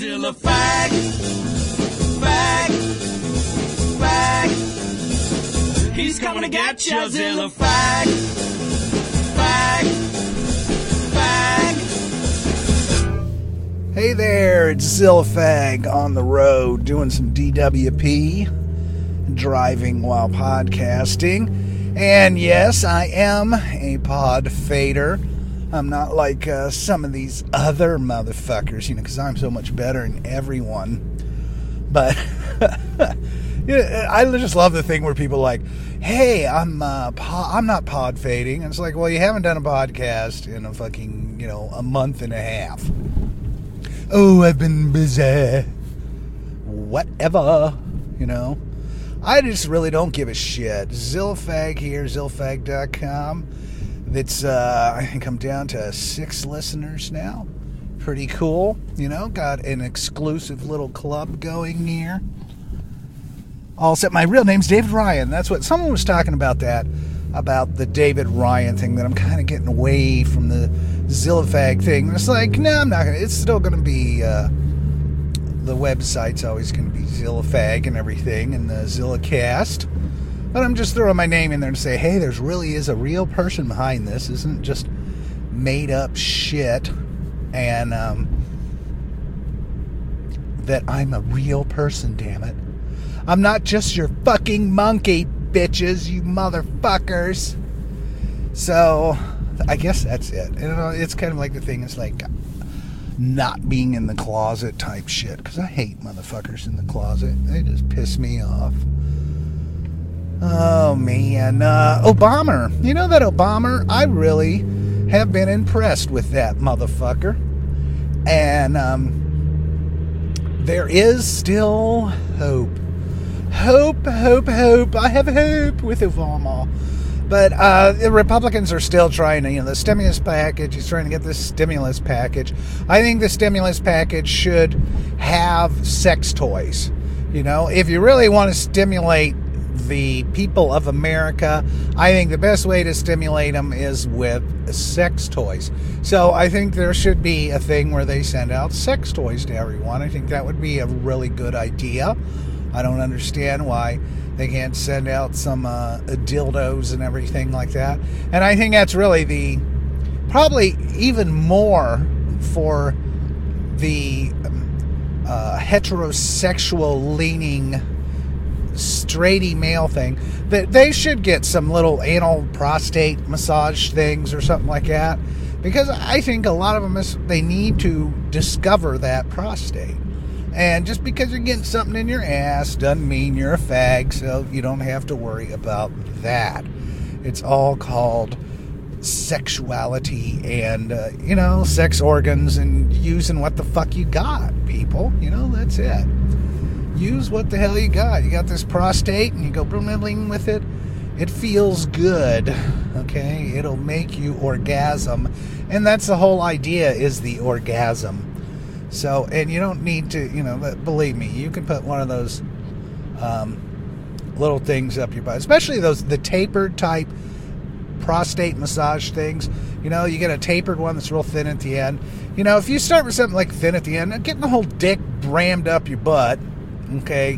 Zilla fag, fag, fag. He's coming to get you, Zilla fag, fag, fag. Hey there, it's Zilla Fag on the road doing some DWP, driving while podcasting. And yes, I am a pod fader. I'm not like some of these other motherfuckers, because I'm so much better than everyone. But I just love the thing where people are like, hey, I'm not pod fading. And it's like, well, you haven't done a podcast in a fucking, a month and a half. Oh, I've been busy. Whatever, I just really don't give a shit. Zillafag here, zillafag.com. It's, I think I'm down to 6 listeners now. Pretty cool, got an exclusive little club going here. Also, my real name's David Ryan. That's what, someone was talking about that, about the David Ryan thing, that I'm kind of getting away from the Zillafag thing. It's like, no, I'm not going to, it's still going to be, the website's always going to be Zillafag and everything, and the Zillacast. But I'm just throwing my name in there to say, hey, there's really is a real person behind this. This isn't just made up shit. And that I'm a real person, damn it. I'm not just your fucking monkey, bitches, you motherfuckers. So, I guess that's it. It's kind of like the thing, it's like not being in the closet type shit. Because I hate motherfuckers in the closet. They just piss me off. Oh, man. Obama. You know that Obama? I really have been impressed with that motherfucker. And there is still hope. Hope. I have hope with Obama. But the Republicans are still trying to, the stimulus package, he's trying to get this stimulus package. I think the stimulus package should have sex toys. If you really want to stimulate the people of America, I think the best way to stimulate them is with sex toys. So I think there should be a thing where they send out sex toys to everyone. I think that would be a really good idea. I don't understand why they can't send out some dildos and everything like that. And I think that's really probably even more for the heterosexual leaning straighty male thing, that they should get some little anal prostate massage things or something like that, because I think a lot of them they need to discover that prostate. And just because you're getting something in your ass doesn't mean you're a fag, so you don't have to worry about that. It's all called sexuality and sex organs and using what the fuck you got, people. That's it. Use what the hell you got. You got this prostate and you go bling with it. It feels good. Okay? It'll make you orgasm. And that's the whole idea, is the orgasm. So, and you don't need to, believe me, you can put one of those little things up your butt. Especially the tapered type prostate massage things. You get a tapered one that's real thin at the end. If you start with something like thin at the end, getting the whole dick rammed up your butt, okay,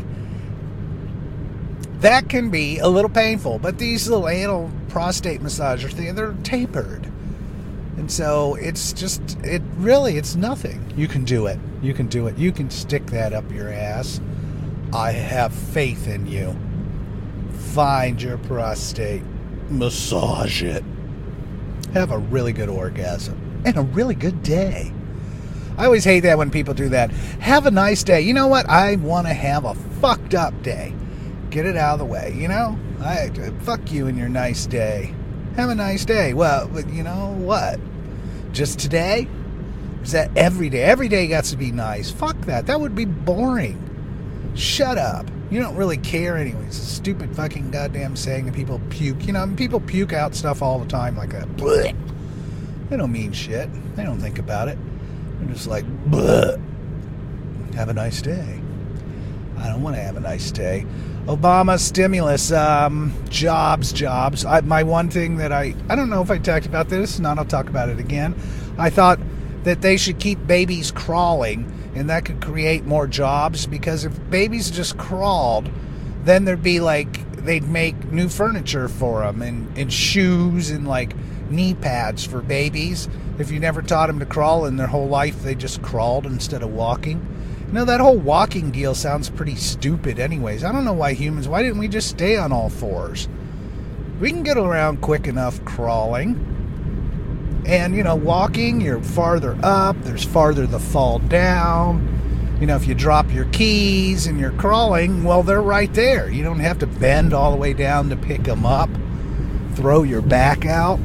that can be a little painful. But these little anal prostate massager things, they're tapered. And so it's nothing. You can do it. You can stick that up your ass. I have faith in you. Find your prostate. Massage it. Have a really good orgasm. And a really good day. I always hate that when people do that. Have a nice day. You know what? I want to have a fucked up day. Get it out of the way, fuck you and your nice day. Have a nice day. Well, but you know what? Just today? Is that every day? Every day got to be nice. Fuck that. That would be boring. Shut up. You don't really care anyways. It's a stupid fucking goddamn saying that people puke. People puke out stuff all the time like that. Blech. They don't mean shit. They don't think about it. They're just like, bleh. Have a nice day. I don't want to have a nice day. Obama stimulus, jobs. My one thing that I don't know if I talked about this, not I'll talk about it again. I thought that they should keep babies crawling And that could create more jobs, because if babies just crawled, then there'd be they'd make new furniture for them and shoes and knee pads for babies. If you never taught them to crawl in their whole life, they just crawled instead of walking. That whole walking deal sounds pretty stupid anyways. I don't know why didn't we just stay on all fours? We can get around quick enough crawling. And, walking, you're farther up. There's farther to fall down. If you drop your keys and you're crawling, well, they're right there. You don't have to bend all the way down to pick them up. Throw your back out.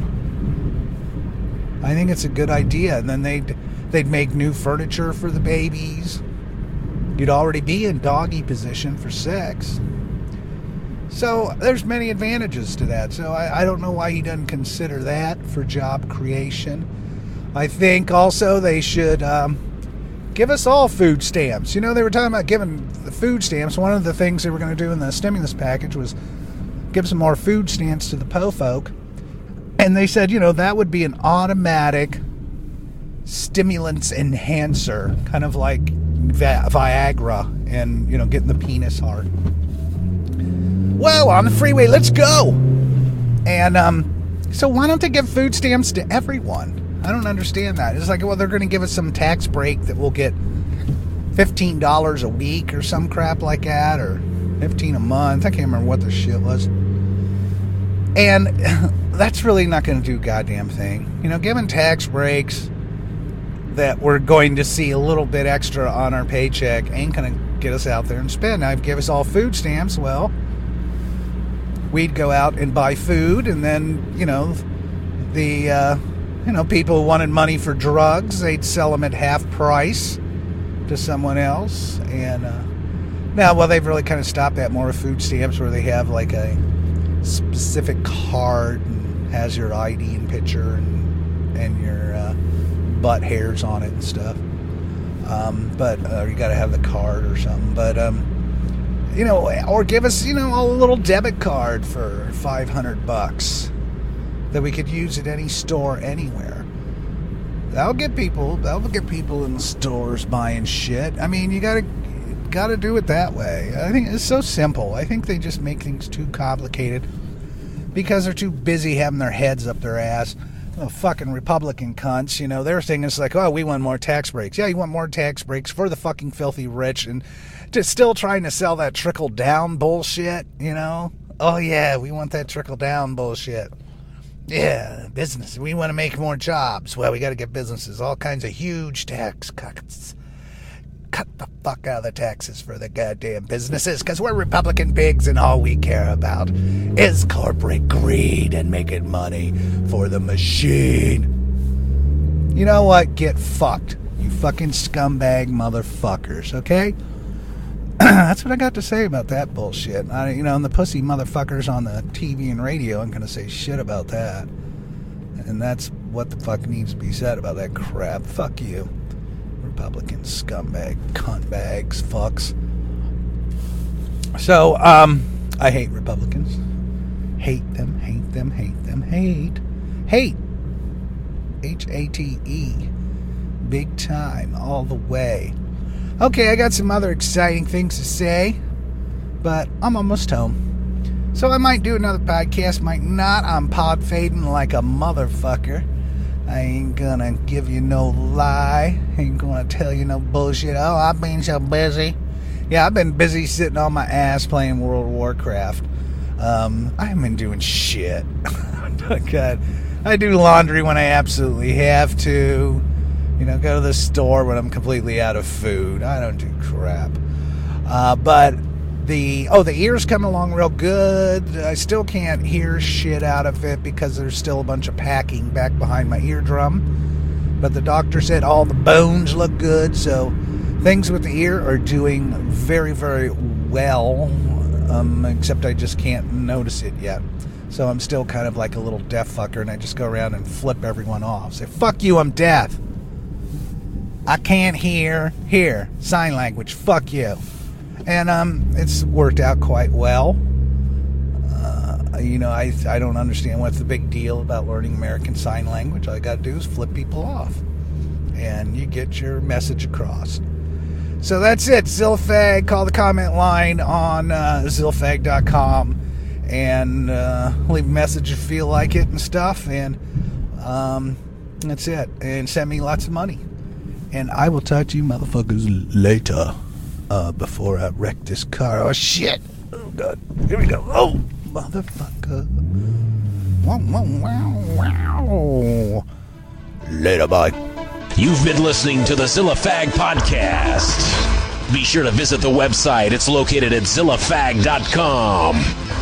I think it's a good idea. And then they'd make new furniture for the babies. You'd already be in doggy position for sex. So there's many advantages to that. So I don't know why he doesn't consider that for job creation. I think also they should give us all food stamps. They were talking about giving the food stamps. One of the things they were going to do in the stimulus package was give some more food stamps to the po folk. And they said, that would be an automatic stimulants enhancer, kind of like Viagra and, getting the penis hard. Well, on the freeway, let's go. And so why don't they give food stamps to everyone? I don't understand that. It's like, well, they're going to give us some tax break that we'll get $15 a week or some crap like that, or $15 a month. I can't remember what the shit was. And that's really not going to do a goddamn thing. Giving tax breaks that we're going to see a little bit extra on our paycheck ain't going to get us out there and spend. Now, if you give us all food stamps, well, we'd go out and buy food, and then, the people who wanted money for drugs, they'd sell them at half price to someone else. And now, well, they've really kind of stopped that more with food stamps, where they have a specific card and has your ID and picture and your butt hairs on it and stuff. But you got to have the card or something. But or give us a little debit card for $500 that we could use at any store anywhere. That'll get people in the stores buying shit. I mean, you gotta do it that way. I think it's so simple. I think they just make things too complicated because they're too busy having their heads up their ass. Fucking Republican cunts, their thing is oh, we want more tax breaks. Yeah, you want more tax breaks for the fucking filthy rich, and just still trying to sell that trickle down bullshit, Oh yeah, we want that trickle down bullshit. Yeah, business. We want to make more jobs. Well, we got to get businesses all kinds of huge tax cuts. Cut the fuck out of the taxes for the goddamn businesses, because we're Republican pigs and all we care about is corporate greed and making money for the machine. You know what? Get fucked, you fucking scumbag motherfuckers, okay? That's what I got to say about that bullshit. And the pussy motherfuckers on the TV and radio aren't going to say shit about that. And that's what the fuck needs to be said about that crap. Fuck you. Republican scumbag, cuntbags, fucks. So, I hate Republicans. Hate them, hate them, hate them, hate. Hate. H-A-T-E. Big time, all the way. Okay, I got some other exciting things to say, but I'm almost home. So I might do another podcast, might not. I'm pod fading like a motherfucker. I ain't gonna give you no lie. Ain't gonna tell you no bullshit. Oh, I've been so busy. Yeah, I've been busy sitting on my ass playing World of Warcraft. I haven't been doing shit. God, I do laundry when I absolutely have to. Go to the store when I'm completely out of food. I don't do crap. But the ear's coming along real good. I still can't hear shit out of it because there's still a bunch of packing back behind my eardrum. But the doctor said all the bones look good, so things with the ear are doing very, very well. Except I just can't notice it yet. So I'm still kind of like a little deaf fucker, and I just go around and flip everyone off. Say, fuck you, I'm deaf. I can't hear. Here, sign language, fuck you. And it's worked out quite well. I don't understand what's the big deal about learning American Sign Language. All you got to do is flip people off, and you get your message across. So that's it. Zillafag. Call the comment line on zillafag.com and leave a message if you feel like it and stuff. And that's it. And send me lots of money. And I will talk to you motherfuckers later before I wreck this car. Oh, shit. Oh, God. Here we go. Oh, motherfucker. Wow, wow, wow, wow. Later, bye. You've been listening to the Zillafag Podcast. Be sure to visit the website. It's located at zillafag.com.